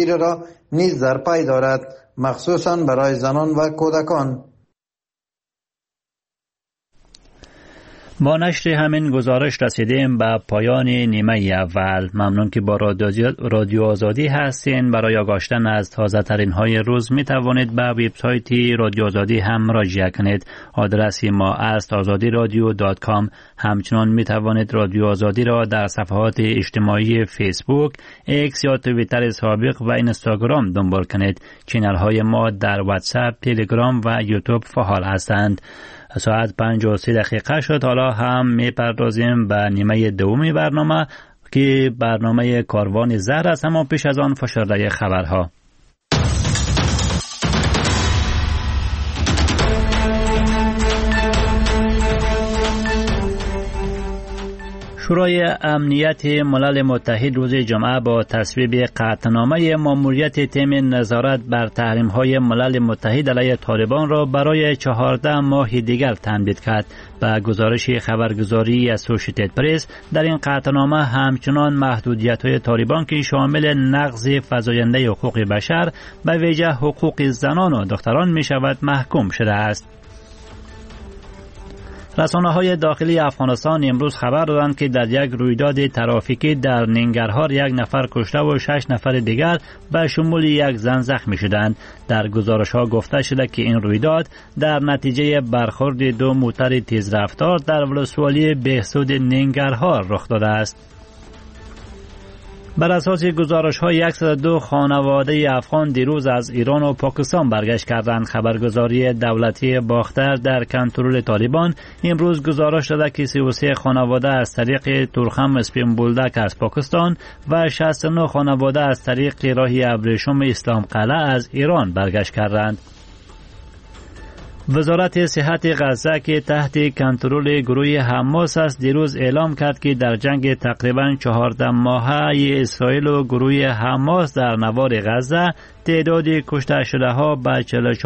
تصویر را نیز در پی دارد، مخصوصاً برای زنان و کودکان. با نشر همین گزارش رسیدیم به پایان نیمه اول. ممنون که با رادیو آزادی هستین. برای آگاهی از تازه ترین های روز می توانید به وبسایت رادیو آزادی هم مراجعه کنید. آدرس ما است azadiradio.com. همچنین می توانید رادیو آزادی را در صفحات اجتماعی فیسبوک، ایکس یا توییتر سابق و اینستاگرام دنبال کنید. چینل های ما در واتساپ، تلگرام و یوتیوب فعال هستند. ساعت 5:03 شد. حالا هم میپردازیم به نیمه دومی برنامه که برنامه کاروان زهر است، اما پیش از آن فشرده خبرها. شورای امنیت ملل متحد روز جمعه با تصویب قطعنامه ماموریت تیم نظارت بر تحریم‌های ملل متحد علیه طالبان را برای 14 ماه دیگر تمدید کرد. به گزارش خبرگزاری اسوشییتد پرس، در این قطعنامه همچنان محدودیت‌های طالبان که شامل نقض فزاینده حقوق بشر به ویژه حقوق زنان و دختران می‌شود محکوم شده است. رسانه‌های داخلی افغانستان امروز خبر دادند که در یک رویداد ترافیکی در ننگرهار 1 نفر کشته و 6 نفر دیگر به شمول یک زن زخمی شدند. در گزارش‌ها گفته شده که این رویداد در نتیجه برخورد 2 موتر تیزرفتار در ولسوالی بهسود ننگرهار رخ داده است. بر اساس گزارش‌های 102 خانواده افغان دیروز از ایران و پاکستان برگشت کردند. خبرگزاری دولتی باختر در کنترل طالبان امروز گزارش داده که 33 خانواده از طریق تورخم اسپین بولدک از پاکستان و 69 خانواده از طریق راه ابریشم اسلام قلعه از ایران برگشت کردند. وزارت صحت غزه که تحت کنترل گروه حماس است دیروز اعلام کرد که در جنگ تقریباً 14 ماهه اسرائیل و گروه حماس در نوار غزه تعداد کشته شده ها به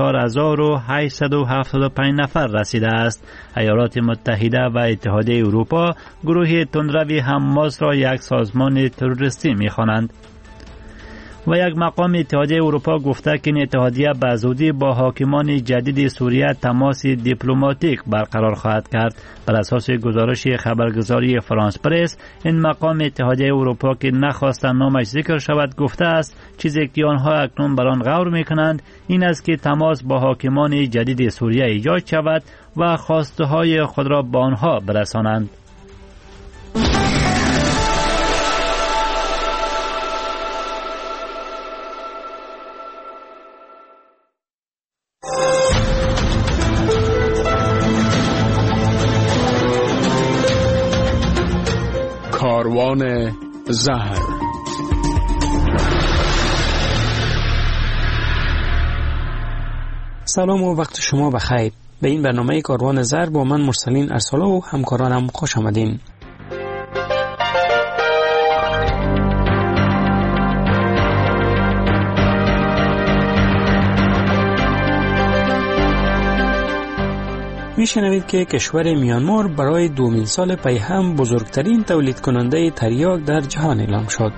44875 نفر رسیده است. ایالات متحده و اتحادیه اروپا گروه تندروی حماس را یک سازمان تروریستی می‌خوانند. و یک مقام اتحادیه اروپا گفته که این اتحادیه به زودی با حاکمان جدید سوریه تماس دیپلماتیک برقرار خواهد کرد. بر اساس گزارش خبرگزاری فرانس پرس، این مقام اتحادیه اروپا که نخواستند نامش ذکر شود گفته است چیزی که آنها اکنون بر آن غور میکنند این است که تماس با حاکمان جدید سوریه ایجاد شود و خواسته های خود را به آنها برسانند. کاروان زهر. سلام و وقت شما بخیر. به این برنامه کاروان زهر با من مرسلین ارسالا و همکارانم خوش آمدین. میشنوید که کشور میانمار برای 2 سال پی هم بزرگترین تولید کننده تریاک در جهان اعلام شد.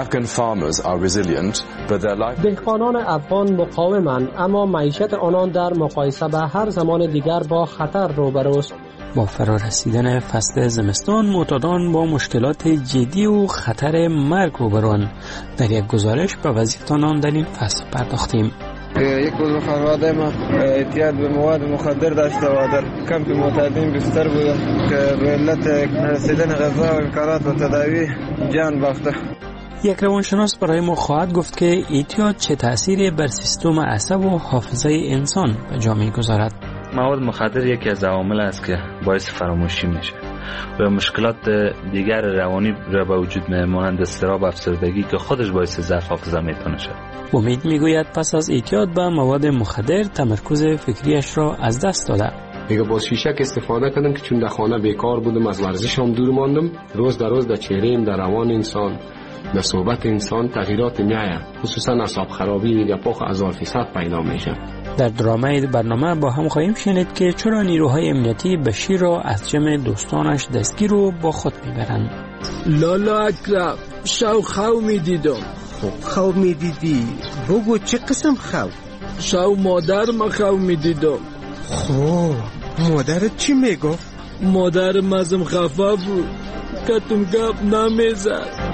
دهقانان افغان مقاومند، اما معیشت آنان در مقایسه به هر زمان دیگر با خطر روبروست. با فرارسیدن فصل زمستان معتادان با مشکلات جدی و خطر مرگ روبروند. در یک گزارش به وضعیت آنان در این فصل پرداختیم. یک عضو خانواده ما اعتیاد به مواد مخدر داشته و در کمپ معتادین بستر بودن که به علت رسیدن غذا و امکانات و تداوی جان باخته. یک روانشناس برای ما خواهد گفت که اعتیاد چه تأثیری بر سیستم عصب و حافظه انسان به جا می‌گذارد. مواد مخدر یکی از عوامل است که باعث فراموشی میشه و مشکلات دیگر روانی را به وجود می‌آورند، اضطراب، افسردگی که خودش باعث ضعف حافظه میتونه شد. امید میگوید پس از اعتیاد به مواد مخدر تمرکز فکریش را از دست داده. دیگه با شیشک استفاده کردم که چون در خانه بیکار بودم، از ورزشم دور ماندم. روز در روز در چهره‌ام، در روان انسان، در صحبت انسان تغییرات میآید، خصوصا اعصاب خرابی و گپاخ 1000% پیدا میشه. در درامه برنامه با هم خواهیم شنید که چرا نیروهای امنیتی بشیر را از جمع دوستانش دستگیر و با خود میبرند. لالا اکرم شو خو میدیدم خواب میدیدی؟ بگو چه قسم خواب؟ شو مادرم خواب میدیدم. خب مادرت چی میگفت؟ مادرم ازم خفه بود، کتم گپ نمیزد.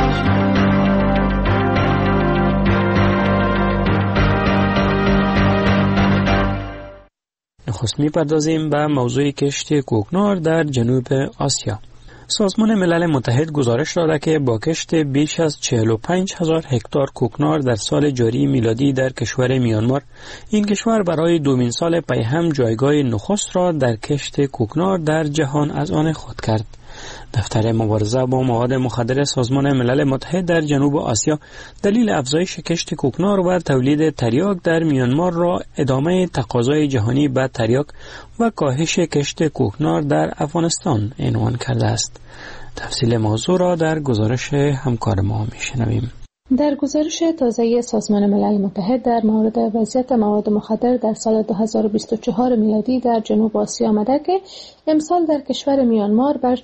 نخست میپردازیم به موضوع کشت کوکنار در جنوب آسیا. سازمان ملل متحد گزارش داده که با کشت بیش از 45,000 هکتار کوکنار در سال جاری میلادی در کشور میانمار، این کشور برای دومین سال پی هم جایگاه نخست را در کشت کوکنار در جهان از آن خود کرد. دفتر مبارزه با مواد مخدر سازمان ملل متحد در جنوب آسیا دلیل افزایش کشت کوکنار و تولید تریاک در میانمار را ادامه تقاضای جهانی به تریاک و کاهش کشت کوکنار در افغانستان عنوان کرده است. تفصیل موضوع را در گزارش همکار ما میشنویم. در گزارش تازه سازمان ملل متحد در مورد وضعیت مواد مخدر در سال 2024 میلادی در جنوب آسیا آمده که امسال در کشور میانمار بر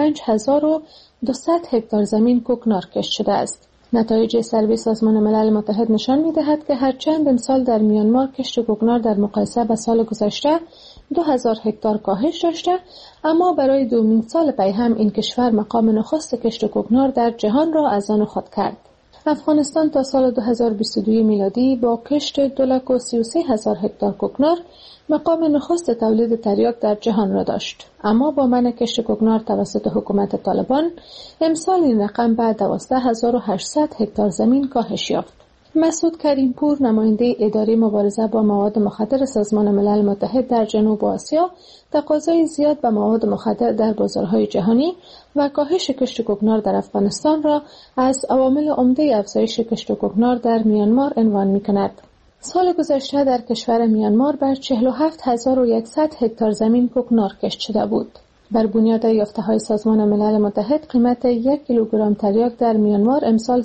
45,200 هکتار زمین کوکنار کشت شده است. نتایج سروی سازمان ملل متحد نشان می‌دهد که هرچند امسال در میانمار کشت کوکنار در مقایسه با سال گذشته 2000 هکتار کاهش داشته، اما برای دومین سال پی هم این کشور مقام نخست کشت کوکنار در جهان را از آن خود کرد. افغانستان تا سال 2022 میلادی با کشت 233,000 هکتار کوکنار مقام نخست تولید تریاک در جهان را داشت، اما با منع کشت کوکنار توسط حکومت طالبان امسال این رقم به 12,800 هکتار زمین کاهش یافت. مسعود کریم پور، نماینده اداره مبارزه با مواد مخدر سازمان ملل متحد در جنوب آسیا، تقاضای زیاد به مواد مخدر در بازارهای جهانی و کاهش کشت کوکنار در افغانستان را از عوامل عمده افزایش کشت کوکنار در میانمار عنوان می‌کند. سال گذشته در کشور میانمار بر 47,100 هکتار زمین کوکنار کشت شده بود. بر بنیاد یافته‌های سازمان ملل متحد قیمت 1 کیلوگرم تریاک در میانمار امسال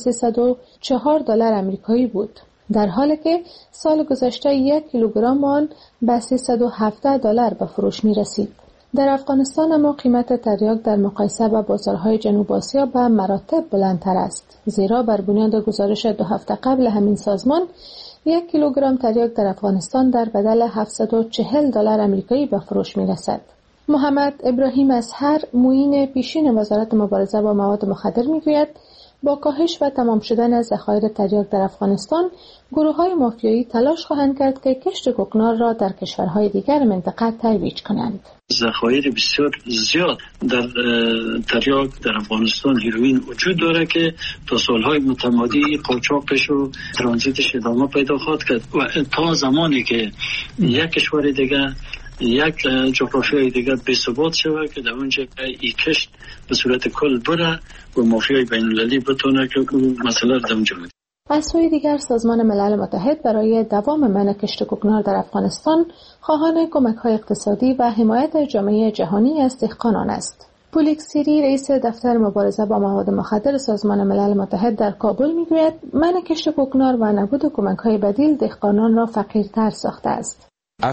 $304 آمریکایی بود، در حالی که سال گذشته 1 کیلوگرم آن به $317 به فروش می رسید. در افغانستان اما قیمت تریاک در مقایسه با بازارهای جنوب آسیا به مراتب بلندتر است، زیرا بر بنیاد گزارش 2 هفته قبل همین سازمان 1 کیلوگرم تریاک در افغانستان در بدل $740 آمریکایی به فروش می رسد. محمد ابراهیم اصهر، معین پیشین وزارت مبارزه با مواد مخدر میگوید با کاهش و تمام شدن ذخایر تریاک در افغانستان، گروه‌های مافیایی تلاش خواهند کرد که کشت کوکنار را در کشورهای دیگر منطقه ترویج کنند. ذخایر بسیار زیاد در تریاک در افغانستان، هیروئین وجود داره که تا سالهای متمادی قاچاقش و ترانزیتش ادامه پیدا خواهد کرد و تا زمانی که یک کشور دیگه، یک جغرافیای دیگر به ثبات شود که در اونجا این کشت به صورت کل بره و مافیای بین المللی بتونه که مسئله در اونجا بده. از سوی دیگر سازمان ملل متحد برای دوام منع کشت کوکنار در افغانستان خواهان کمک‌های اقتصادی و حمایت جامعه جهانی از دهقانان است. پولیک سیری، رئیس دفتر مبارزه با مواد مخدر سازمان ملل متحد در کابل میگوید منع کشت کوکنار و نبود کمک‌های بدیل دهقانان را فقیرتر ساخته است.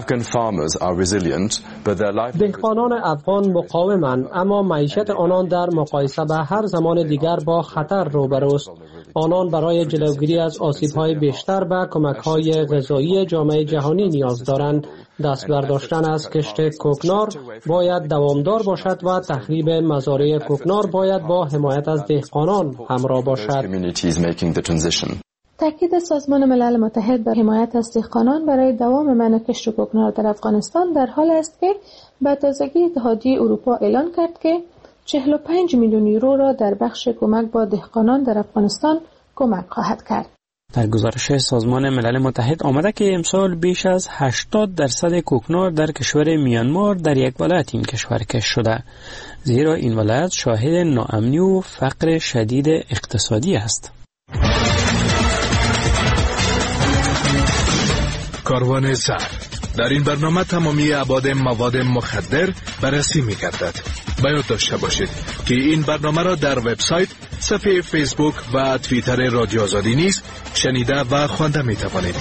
دهقانان افغان مقاومند، اما معیشت آنان در مقایسه به هر زمان دیگر با خطر روبروست. آنان برای جلوگیری از آسیب‌های بیشتر به کمک‌های غذایی جامعه جهانی نیاز دارند. دست برداشتن از کشت کوکنار باید دوامدار باشد و تخریب مزارع کوکنار باید با حمایت از دهقانان همراه باشد. تاکید سازمان ملل متحد به حمایت از دهقانان برای دوام منع کشت کوکنار در افغانستان در حال است که به تازگی اتحادیه اروپا اعلان کرد که 45 میلیون یورو را در بخش کمک با دهقانان در افغانستان کمک خواهد کرد. در گزارش سازمان ملل متحد آمده که امسال بیش از 80% کوکنار در کشور میانمار در یک ولایت این کشور کشت شده، زیرا این ولایت شاهد ناامنی و فقر شدید اقتصادی است. کاروان زهر. در این برنامه تمامی ابعاد مواد مخدر بررسی می‌گردد. باید داشته باشید که این برنامه را در وبسایت، صفحه فیسبوک و توییتر رادیو آزادی نیز شنیده و خوانده می‌توانید.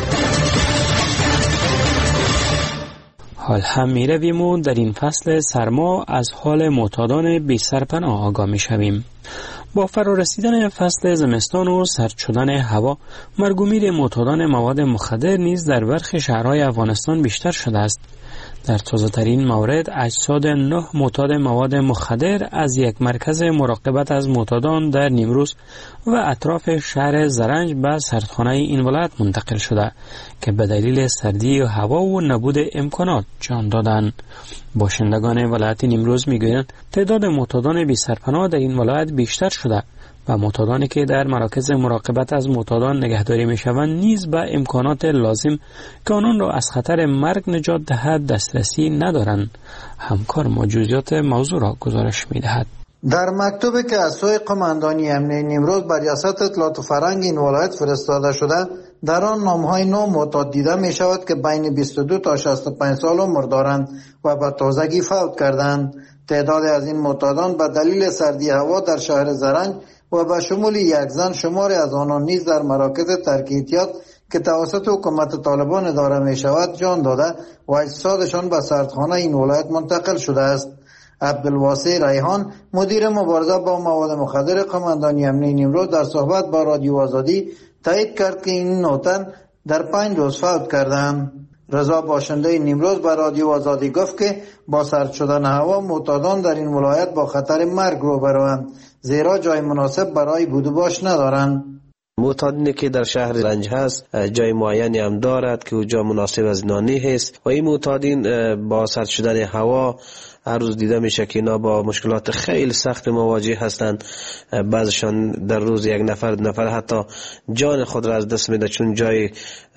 حال هم می‌رویم و در این فصل سرما از حال معتادان بی سرپناه آگاه می‌شویم. با فرارسیدن فصل زمستان و سرد شدن هوا، مرگ و میر معتادان مواد مخدر نیز در برخی شهرهای افغانستان بیشتر شده است. در تازه‌ترین مورد اجساد 9 معتاد مواد مخدر از یک مرکز مراقبت از معتادان در نیمروز و اطراف شهر زرنج به سردخانه این ولایت منتقل شده که به دلیل سردی هوا و نبود امکانات جان دادند. باشندگان ولایت نیمروز میگویند تعداد معتادان بی سرپناه در این ولایت بیشتر شده و معتادانی که در مراکز مراقبت از معتادان نگهداری میشوند نیز به امکانات لازم که آنان را از خطر مرگ نجات دهد دسترسی ندارند. همکار ما جزئیات موضوع را گزارش میدهد. در مکتوبی که از سوی قماندانی امنیه نیمروز بر ریاست اطلاعات فرهنگ این ولایت فرستاده شده، در آن نام‌های 9 معتاد دیده می شود که بین 22 تا 65 سال عمر دارند و به تازگی فوت کردند. تعداد از این معتادان به دلیل سردی هوا در شهر زرنج و به شمول یک زن شماری از آنان نیز در مراکز ترک احتیاط که توسط حکومت طالبان اداره می شود جان داده و اجسادشان به سردخانه این ولایت منتقل شده است. عبدالواسع ریحان مدیر مبارزه با مواد مخدر قماندانی امنیه نیمروز در صحبت با رادیو آزادی تایید کرد که این 9 تن در 5 روز فوت کردند. رضا باشنده نیمروز به رادیو آزادی گفت که با سرد شدن هوا معتادان در این ولایت با خطر مرگ روبروند، زیرا جای مناسب برای بود و باش ندارند. معتادینی که در شهر زرنج هست جای معینی هم دارد که جا مناسب از نانی هست و این معتادین با سرد شدن هوا هر روز دیده میشه که اینا با مشکلات خیلی سخت مواجه هستند. بعضشان در روز یک نفر حتی جان خود را از دست میده چون جای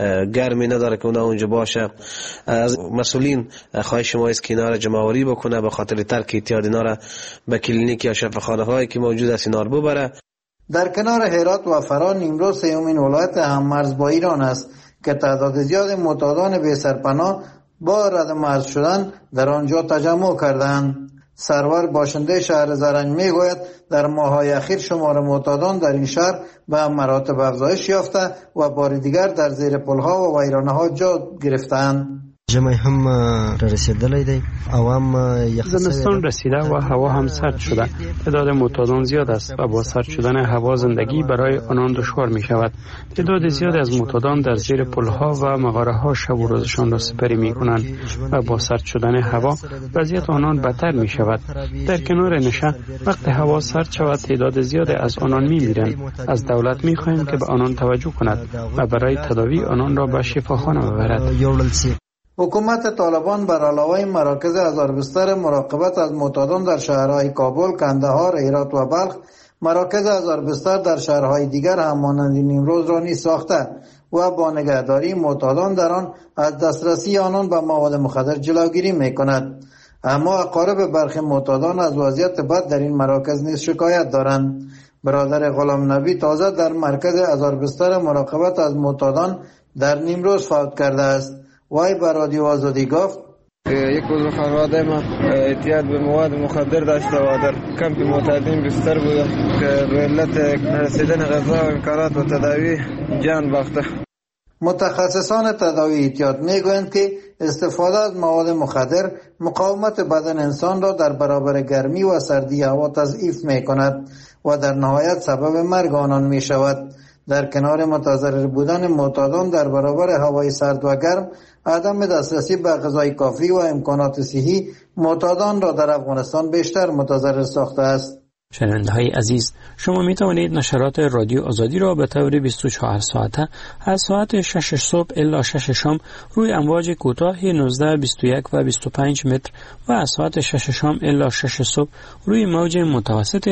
گرمی نداره که اونا اونجا باشه. از مسئولین خواهش ما است که اینا را جمع‌آوری بکنه به خاطر ترک احتیاط اینا را به کلینیک یا شفاخانه هایی که موجود است اینا رو ببره. در کنار هرات و فرا نیمروز سومین ولایت هم مرز با ایران است که تعداد زیاد معتادان بی سرپناه با رد مرز شدن در آنجا تجمع کردند. سرور باشنده شهر زرنج میگوید در ماه‌های اخیر شمار معتادان در این شهر به مراتب افزایش یافته و بار دیگر در زیر پل‌ها و ویرانه‌ها جا گرفتند. ژمی هم رسیدلی دی عوام زمستان رسیده و هوا هم سرد شده. تعداد معتادان زیاد است و با سرد شدن هوا زندگی برای آنان دشوار می شود. تعداد زیاد از معتادان در زیر پلها و مغاره‌ها شب و روزشان را سپری می کنند و با سرد شدن هوا وضعیت آنان بدتر می شود. در کنار نشه وقت هوا سرد شود تعداد زیاد از آنان می میرند. از دولت می خواهیم که به آنان توجه کند و برای تداوی آنان را به شفاخانه ببرد. حکومت طالبان بر علاوه مراکز هزار بستر مراقبت از معتادان در شهرهای کابل، کندهار، هرات و بلخ، مراکز هزار بستر در شهرهای دیگر هم مانند نیمروز را نیز ساخته و با نگهداری معتادان در آن از دسترسی آنان به مواد مخدر جلوگیری می‌کند. اما اقارب برخی معتادان از وضعیت بد در این مراکز نیز شکایت دارند. برادر غلام نبی تازه در مرکز هزار بستر مراقبت از معتادان در نیمروز فوت کرده است. وای بر رادیو آزادی گفت یک روز خانواده ما اعتیاد به مواد مخدر داشته و در کمپ معتادین بستر بوده که به علت رسیدن غذا و امکانات و تداوی جان باخته. متخصصان تداوی اعتیاد میگویند که استفاده از مواد مخدر مقاومت بدن انسان را در برابر گرمی و سردی هوا تضعیف میکند و در نهایت سبب مرگ آنان میشود. در کنار متضرر بودن معتادان در برابر هوای سرد و گرم، عدم دسترسی به غذای کافی و امکانات صحی معتادان را در افغانستان بیشتر متضرر ساخته است. شنونده‌های عزیز، شما می توانید نشرات رادیو آزادی را به طور 24 ساعته از ساعت 6 صبح الی 6 شام روی امواج کوتاه 19، 21 و 25 متر و از ساعت 6 شام الی 6 صبح روی موج متوسط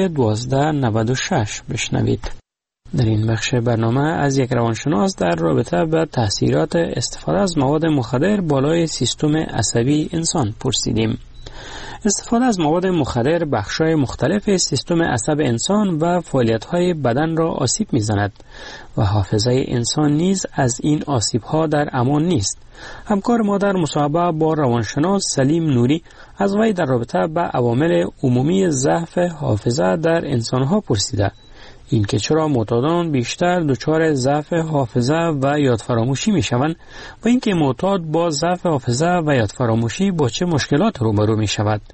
1296 بشنوید. در این بخش برنامه از یک روانشناس در رابطه با تاثیرات استفاده از مواد مخدر بالای سیستم عصبی انسان پرسیدیم. استفاده از مواد مخدر بخش‌های مختلف سیستم عصب انسان و فعالیت‌های بدن را آسیب می‌زند و حافظه انسان نیز از این آسیب‌ها در امان نیست. همکار ما در مصاحبه با روانشناس سلیم نوری از وی در رابطه با عوامل عمومی ضعف حافظه در انسان‌ها پرسیده. این که چرا معتادان بیشتر دچار ضعف حافظه و یادفراموشی میشوند و اینکه معتاد با ضعف حافظه و یادفراموشی با چه مشکلات روبرو می شود.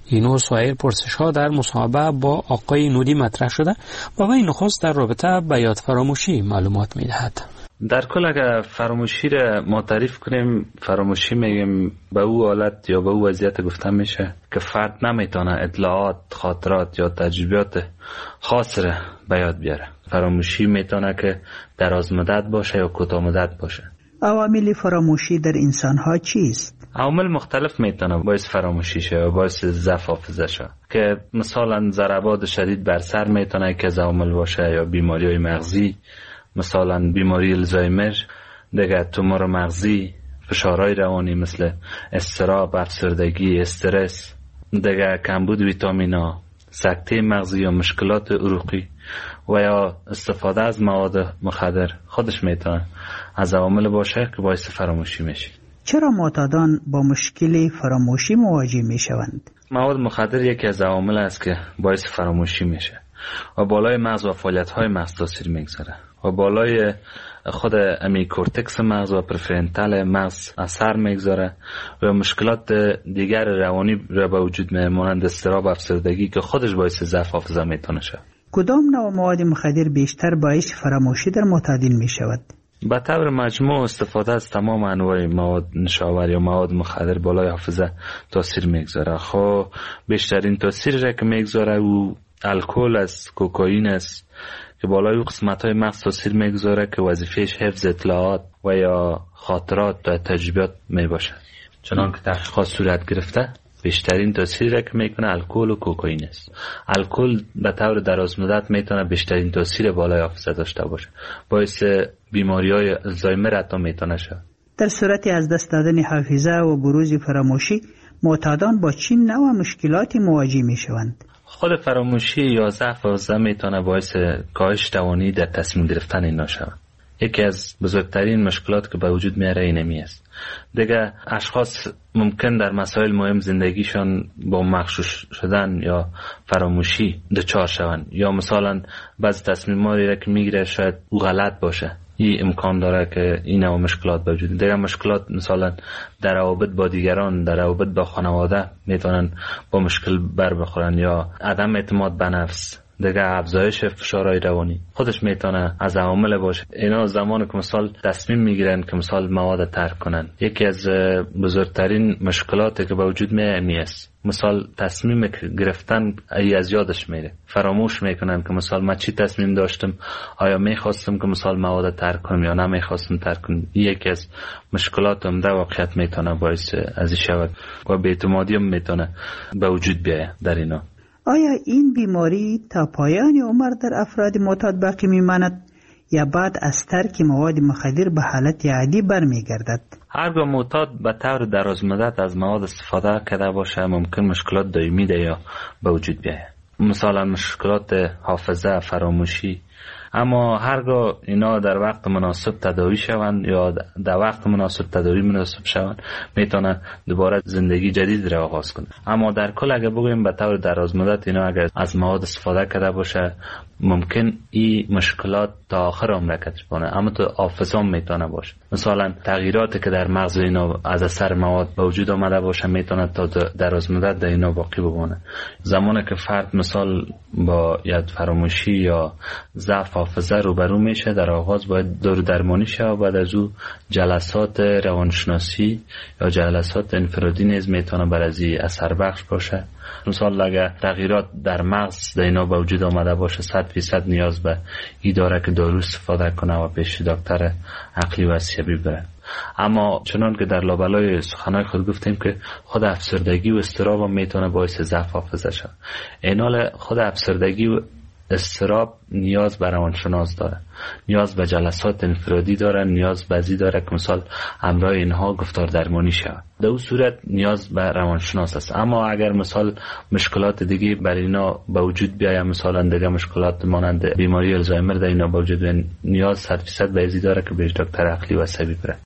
این و سایر پرسش ها در مصاحبه با آقای نوری مطرح شده و وی نخست در رابطه با یاد فراموشی معلومات می‌دهد. در کل اگر فراموشی را ما تعریف کنیم، فراموشی میگیم به او حالت یا به او وضعیت گفته میشه که فرد نمیتونه اطلاعات، خاطرات یا تجربیات خاص را به یاد بیاره. فراموشی میتونه که دراز مدت باشه یا کوتاه مدت باشه. عوامل فراموشی در انسان‌ها چیست؟ عوامل مختلف میتونه باعث فراموشی شه و باعث ضعف حافظه شه، که مثلا ضربات شدید بر سر میتونه که از عوامل باشه، یا بیماری‌های مغزی، مثلا بیماری الزایمر، دیگه تومور مغزی، فشارهای روانی مثل اضطراب، افسردگی، استرس، دیگه کمبود ویتامینا، سکته مغزی یا مشکلات عروقی و یا استفاده از مواد مخدر خودش میتونه از عوامل باشه که باعث فراموشی میشه. چرا معتادان با مشکل فراموشی مواجه میشوند؟ مواد مخدر یکی از عوامل است که باعث فراموشی میشه و بالای مغز و فعالیت‌های مغز تاثیر میگذاره و بالای خود امی کورتکس مغز و پرفرنتال مغز اثر میگذاره و مشکلات دیگر روانی را به وجود میاره، مانند اضطراب، افسردگی که خودش باعث ضعف حافظه میتونه شه. کدام نوع مواد مخدر بیشتر باعث فراموشی در معتادین میشود؟ به طور مجموع استفاده از تمام انواع مواد نشاور یا مواد مخدر بالای حافظه تاثیر میگذاره. خب بیشترین تاثیر را که میگذاره او الکل است، کوکائین است که بالای قسمت‌های مغز تاثیر میگذاره که وظیفه‌اش حفظ اطلاعات و یا خاطرات و تجربیات میباشه. چنانکه تحقیقات صورت گرفته بیشترین تاثیر را که میکنه الکل و کوکائین است. الکل به طور دراز مدت میتونه بیشترین تاثیر بالای حافظه داشته باشه، باعث بیماری‌های الزایمر حتی میتونه شه. در صورت از دست دادن حافظه و بروز فراموشی معتادان با چه نوع مشکلاتی مواجه میشوند؟ خود فراموشی یا ضعف حافظه میتونه باعث کاهش توانی در تصمیم گرفتن اینا شود. یکی از بزرگترین مشکلات که به وجود میاره اینمی است. دیگه اشخاص ممکن در مسائل مهم زندگیشان با مغشوش شدن یا فراموشی دچار شوند، یا مثلا بعضی تصمیماتی را که میگیره شاید او غلط باشه. این امکان داره که این نوع مشکلات به وجود. دیگه مشکلات مثلا در روابط با دیگران، در روابط با خانواده میتونن با مشکل بر بخورن، یا عدم اعتماد به نفس، دیگه افزایش فشارهای روانی خودش میتونه از عوامل باشه. اینا زمانی که مثلا تصمیم میگیرن که مثلا مواد ترک کنن، یکی از بزرگترین مشکلاتی که به وجود میاد است. مثلا تصمیم گرفتن از یادش میره، فراموش میکنن که مثلا من چی تصمیم داشتم، آیا میخواستم که مثلا مواد ترک کنم یا نمیخواستم ترک کنم. یکی از مشکلات عمده واقعیت میتونه باعث از شود و بی‌اعتمادی میتونه به وجود بیاید در اینا. آیا این بیماری تا پایان عمر در افراد معتاد باقی میماند یا بعد از ترک مواد مخدر به حالت عادی برمیگردد؟ هرگاه معتاد به طور دراز مدت از مواد استفاده کرده باشه ممکن مشکلات دائمی ده یا به وجود بیاید، مثلا مشکلات حافظه، فراموشی. اما هرگاه اینا در وقت مناسب تداوی شوند یا در وقت مناسب تداوی مناسب شوند میتونن دوباره زندگی جدید را آغاز کنند. اما در کل اگر بگویم به طور دراز مدت اینا اگر از مواد استفاده کرده باشه ممکن این مشکلات تا آخر عمر کشف کنه، اما تو حافظه میتونه باشه. مثلا تغییراتی که در مغز اینا از اثر مواد به وجود آمده باشه میتونه تا دراز مدت در اینا باقی بمونه. زمانی که فرد مثال با یاد فراموشی یا ضعف حافظه روبرو میشه در آغاز باید دارو درمانی شه و بعد از او جلسات روانشناسی یا جلسات انفرادی نیز میتونه بر از این اثر بخش باشه. مثلا اگر تغییرات در مغز در اینا به وجود آمده باشه 100% نیاز به این داره که دارو استفاده کنه و پیش دکتر عقلی و عصبی بره. اما چنان که در لابلای سخنهای خود گفتیم که خود افسردگی و اضطراب هم میتونه باعث ضعف حافظه شه. اینال خود افسردگی و اضطراب نیاز به روانشناس داره، نیاز به جلسات انفرادی داره، نیاز به ازی داره که مثلا همراه اینها گفتار درمانی شود. در اون صورت نیاز به روانشناس است. اما اگر مثلا مشکلات دیگه بر اینا به وجود بیاید، مثلا دیگه مشکلات مانند بیماری الزایمر در اینا به وجود بیاید، نیاز 100% به ازی داره که به دکتر عقلی و عصبی بره.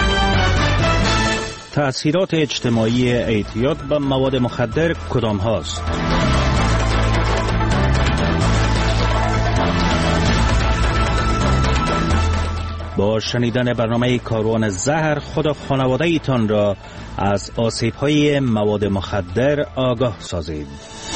تأثیرات اجتماعی اعتیاد به مواد مخدر کدام هاست؟ با شنیدن برنامه کاروان زهر خود و خانواده ایتان را از آسیب‌های مواد مخدر آگاه سازید.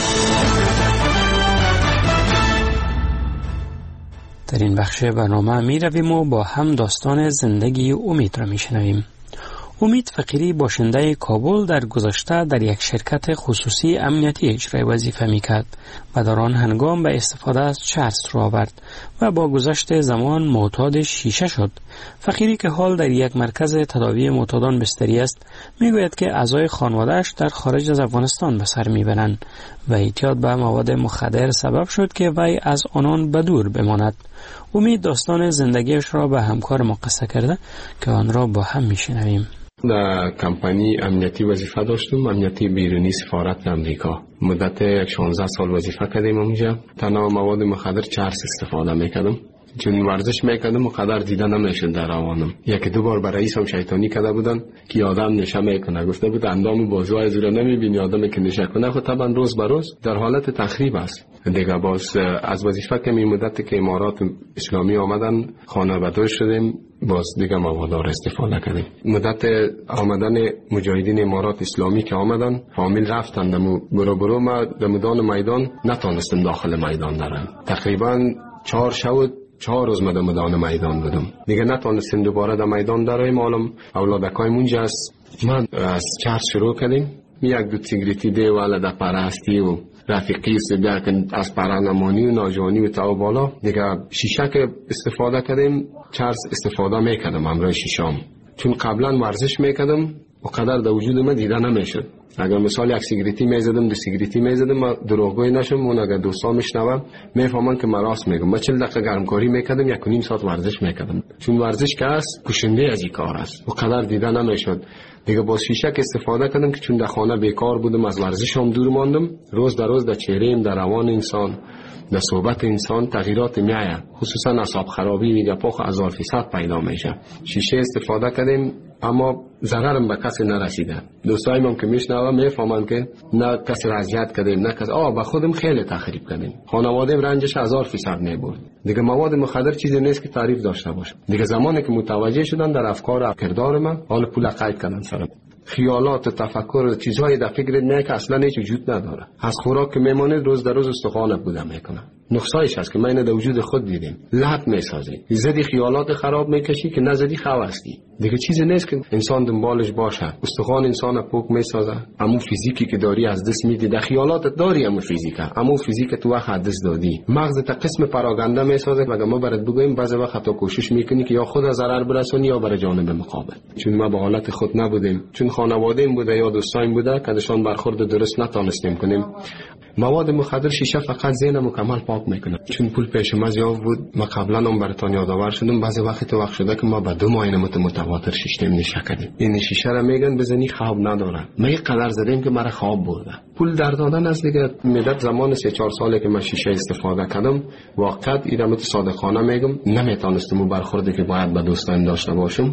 در این بخش برنامه می رویم و با هم داستان زندگی امید را می شنویم. امید فقیری باشنده کابل در گذشته در یک شرکت خصوصی امنیتی اجرای وظیفه میکرد و در آن هنگام به استفاده از چرس را آورد و با گذشت زمان معتاد شیشه شد. فقیری که حال در یک مرکز تداوی معتادان بستری است میگوید که اعضای خانواده‌اش در خارج از افغانستان به سر میبرند و اعتیاد به مواد مخدر سبب شد که وی از آنان به دور بماند. امید داستان زندگیش را به همکار ما قصه کرده که آن را با هم میشنویم. در کمپانی امنیتی وظیفه داشتم، امنیتی بیرونی سفارت امریکا. مدت 16 سال وظیفه کردیم اونجا. تنها مواد مخدر چرس استفاده میکردم. چون ورزش میکردم و قدر دیده نمیشد در روانم. یکی دو بار برای رئیسم شیطانی کرده بودن که آدم نشه میکنه. گفته بود اندام بازوهای زور نمیبینی آدمی که نشه کنه. خب طبعا روز به روز در حالت تخریب است. دیگه باز از وظیفه که این مدت که امارات اسلامی آمدن خانواده شدیم، باز دیگه مواد را استفاده کردیم. مدت آمدن مجاهدین امارات اسلامی که آمدن فامیل رفتن برو ما در میدان نتونستم داخل میدان درم. تقریبا 4 شب 4 روز در میدان میدان بودم. دیگه نتونستیم دوباره در میدان دریم. معلوم اولادکای اونجا است. من از چرس شروع کردیم. یک دو سیگریتی دی والا در پرستی و رفیقی سبیا که از پرانمانی و ناجوانی و تا بالا دیگه شیشه که استفاده کردیم چرس استفاده میکردم همراه شیشام. چون قبلا ورزش میکردم و قدر در وجود من دیده نمیشد. اگر مثال یک سیگریتی میزدم 2 سیگریتی میزدم من دروغگویی نشم. اون اگر دوستا میشنون میفهمن که من راست میگم. من 40 دقیقه گرمکاری میکردم 1.5 ساعت ورزش میکردم. چون ورزش که است کشنده از این کار است و قدر دیده نمیشد. دیگه با شیشه که استفاده کردم که چون در خانه بیکار بودم از ورزشم دور ماندم. روز در روز در چهره‌ام در روان انسان در صحبت انسان تغییرات میآید. خصوصا اعصاب خرابی و گپاخ 1000% پیدا میشه. شیشه استفاده کردیم اما ضررم به کسی نرسیده. دوستایم که میشنوم میفهمن که نه کسی را اذیت کردیم نه کسی به خودم خیلی تخریب کردیم. خانواده‌ام رنجش 1000% میبرد. دیگه مواد مخدر چیزی نیست که تعریف داشته باشه. دیگه زمانی که متوجه شدن در افکار و کردار من حال پول قید کردن سرم. خیالات و تفکر چیزهای در فکر نه که اصلا هیچ وجود نداره. از خوراک که میمونه روز در روز استخوان بودم میکنه. نقصایش هست که من در وجود خود دیدیم. لحت میسازی. زدی خیالات خراب میکشی که نزدی خواستی. دیگه چیزی نیست که انسان دنبالش باشه. استخوان انسان پوک میسازه. امو فیزیکی که داری از دست میدی. در خیالات داری امو فیزیک تو وقت از دست دادی. مغز تا قسم پراگنده میسازه. مگه ما برات بگویم بعضی وقت تو کوشش میکنی که یا خود از ضرر برسونی یا برای جانب مقابل. چون ما به حالت خود نبودیم. چون خانواده‌ام بوده یا دوستایم بوده که دشان برخورد درست نتونستیم کنیم. مواد مخدر شیشه فقط ذهن مکمل پاک میکنه. چون پول پیش ما زیاد بود. ما قبلا هم براتون یادآور شدم بعضی وقت وقت شده که ما به 2 ماه متواتر شیشه نشه کردیم. این شیشه را میگن بزنی خواب نداره. ما یک قدر زدیم که مرا خواب برده. پول در دادن از دیگه مدت زمان 3-4 ساله که من شیشه استفاده کردم واقعا ایرم صادقانه میگم نمیتونستم برخوردی که باید با دوستان داشته باشم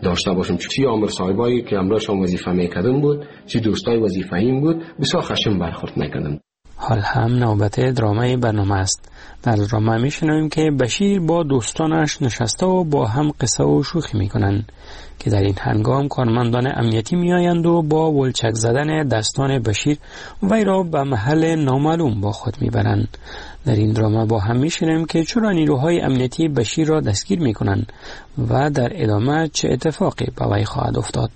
چی عمر صاحبایی که امروزشان وظیفه میکردم بود چی دوستای وظیفه‌ایم بود بسیار خشم برخورد میکردم. حال هم نوبت درامای برنامه است. در درامه میشنویم که بشیر با دوستانش نشسته و با هم قصه و شوخی میکنند که در این هنگام کارمندان امنیتی میآیند و با ولچک زدن دستان بشیر وی را به محل نامعلوم با خود میبرند. در این درامه با هم میشنویم که چرا نیروهای امنیتی بشیر را دستگیر میکنند و در ادامه چه اتفاقی به وی خواهد افتاد.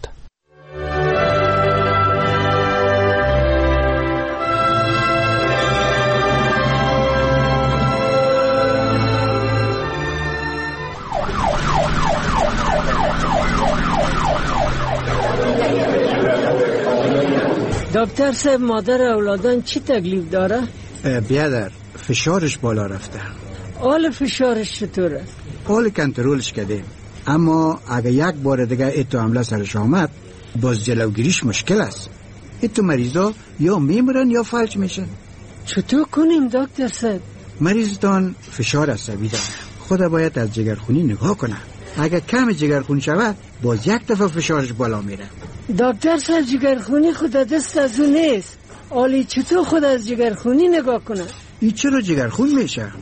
دکتر صاحب مادر اولادان چی تکلیف داره؟ بیادر فشارش بالا رفته. حال فشارش چطوره؟ حال کنترلش کردیم اما اگه یک بار دیگه ایتو حمله سرش آمد باز جلوگیریش مشکل است. ایتو مریضا یا میمرن یا فلج میشن. چطور کنیم دکتر صاحب؟ مریضتان فشار عصبی داره. خدا باید از جگرخونی نگاه کنه. اگه کم جگرخون شود باز یک دفعه فشارش بالا میره. دکتر صاحب جگرخونی خود دست از اون نیست. آلی چطور خود از جگرخونی نگاه کنه؟ این چرا جگرخون میشه؟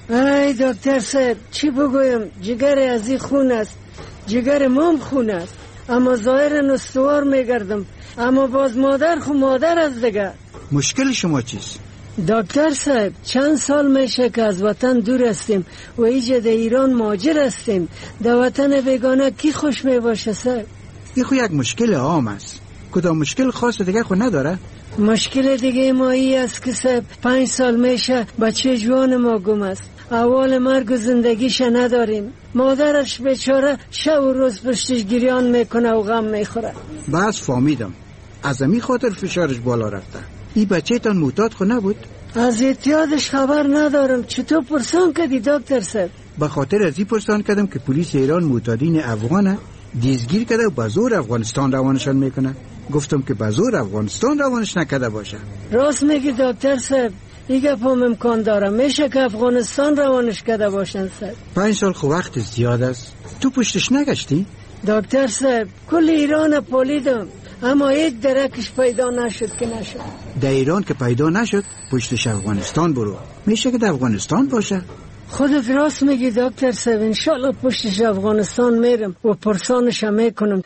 ای دکتر صاحب چی بگویم، جگر از این خون است، جگر مام خون است، اما ظاهر نستوار میگردم، اما باز مادر خو مادر است دیگه. مشکل شما چیست؟ دکتر صاحب چند سال میشه که از وطن دور هستیم و ایجا در ایران مهاجر هستیم. در وطن بیگانه کی خوش میباشه صاحب؟ این خو یک مشکل عام است. کدام مشکل خاص دیگه خو نداره؟ مشکل دیگه ما ای است که صاحب 5 سال میشه بچه جوان ما گم است. اول مرگ و زندگیش نداریم. مادرش بیچاره شب و روز پشتش گریان میکنه و غم میخوره. بس فهمیدم. از امی خاطر فشارش بالا رفته. این بچه تان معتاد خو نبود؟ از اعتیادش خبر ندارم. چطور پرسان کردی دکتر صاحب؟ به خاطر از این پرسان کردم که پلیس ایران معتادین افغانه دیزگیر کرده و به زور افغانستان روانشان میکنه. گفتم که به زور افغانستان روانش نکرده باشه. راست میگی دکتر صاحب، این گپم امکان داره. میشه که افغانستان روانش کرده باشن صاحب. 5 سال خو وقت زیاد است. تو پشتش نگشتی؟ دکتر صاحب کل ایران پالیدم اما یک درکش پیدا نشد که نشد. در ایران که پیدا نشد پشتش افغانستان برو. میشه که در افغانستان باشه. خودت راست میگی دکتر صاحب. انشالله پشتش افغانستان میرم و پرسانش میکنم.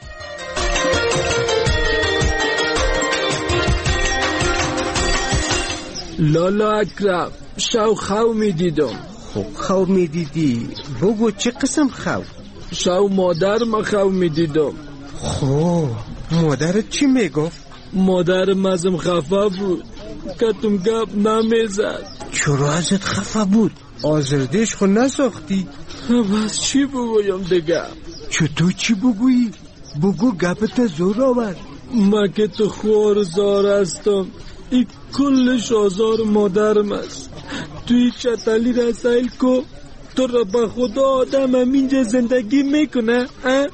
لالا اکرم شو خو میدیدم. خب خو میدیدی؟ بگو چه قسم خو؟ شو مادر ما خو میدیدم. خب مادرت چی میگفت؟ مادر مازم خفه بود، کتم گپ نمیزد. چرا ازت خفه بود؟ آزردش خو نساختی؟ بس چی بگویم دیگه؟ چطور چی بگویی؟ بگو گپت زور آور. ما که تو خوارزار هستم، این کلش آزار مادرم است. توی چطلی رسایل کو تو را به خدا آدم همینجا زندگی میکنه؟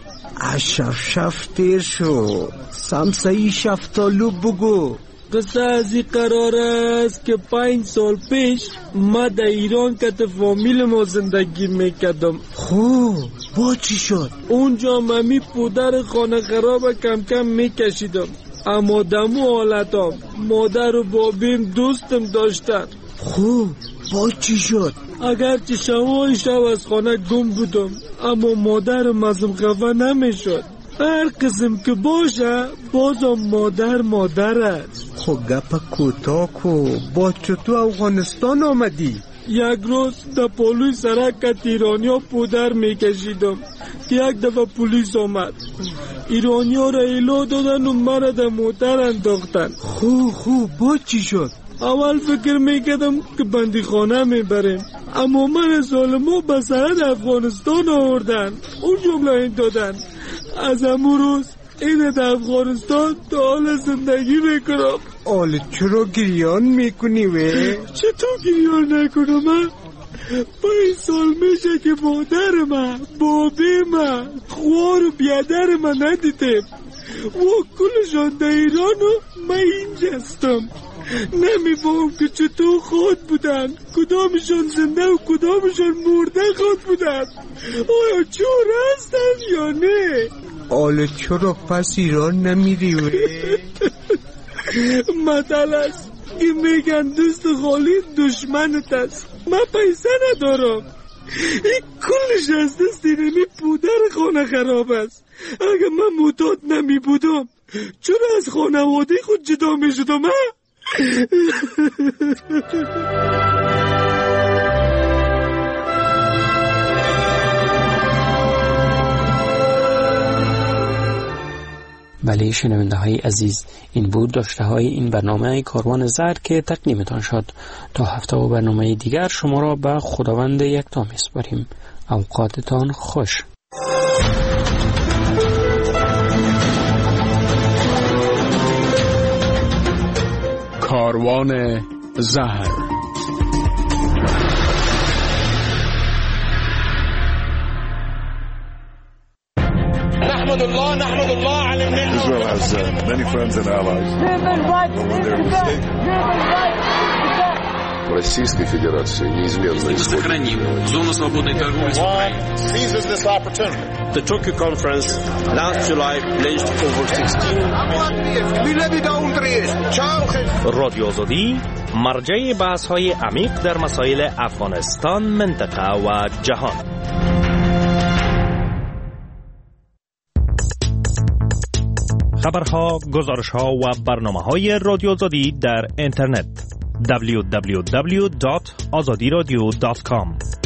شف تیر شو. سمسایی شفتالو بگو. قصه از این قرار است که 5 سال پیش ما در ایران کت فامیل ما زندگی میکردم. خوب با چی شد؟ اونجا ممی پودر خانه خراب کم کم میکشیدم، اما دمو حالتام مادر و بابیم دوستم داشتن. خوب با چی شد؟ اگرچه شب از خانه گم بودم اما مادرم ازم خفه نمیشد. هر قسم که باشه بازم مادر است. خب گپ کوتاه کو. با چطور افغانستان آمدی؟ یک روز در پلوی سرک ایرانیا پودر میکشیدم که یک دفعه پلیس آمد. ایرانیا را ایلو دادن و مرا در موتر انداختن. خوب با چی شد؟ اول فکر میکردم که بندی خانه میبریم، اما من ظالما به سرحد افغانستان آوردن. اون جمله این دادن. از همون روز این در افغانستان تا حال زندگی میکنم. حالا چرا گریان میکنی وی؟ چطور گریان نکنم؟ 5 سال میشه که مادر من، بابی من، خوار و بیادر من ندیدم و کلشان در ایران و من اینجا هستم. نمیفهم که چطور خود بودن، کدامشان زنده و کدامشان مرده خود بودن. آیا چور هستن یا نه؟ حالا چرا پس ایران نمیری وی؟ مطل است که میگن دوست خالی دشمنت است. من پیسه ندارم. این کلش از دست اینمی پودر خانه خراب است. اگر من معتاد نمی بودم چرا از خانواده خود جدا می شدم؟ بله شنونده های عزیز، این بود داشته های این برنامه کاروان زرد که تقدیمتان شد. تا هفته و برنامه دیگر شما را به خداوند یکتا میسپاریم. اوقاتتان خوش. کاروان زهر. نحمد الله على النعمة. Israel has many friends and allies. Российской Федерации неизменно исходит. Сохраним зону свободной торговли с Украиной. Seizes this opportunity. The Tokyo conference last July pledged over 16 رادیو آزادی مرجع بحث های عمیق در مسائل افغانستان، منطقه و جهان. خبرها، گزارشها و برنامه‌های رادیو آزادی در اینترنت www.azadiradio.com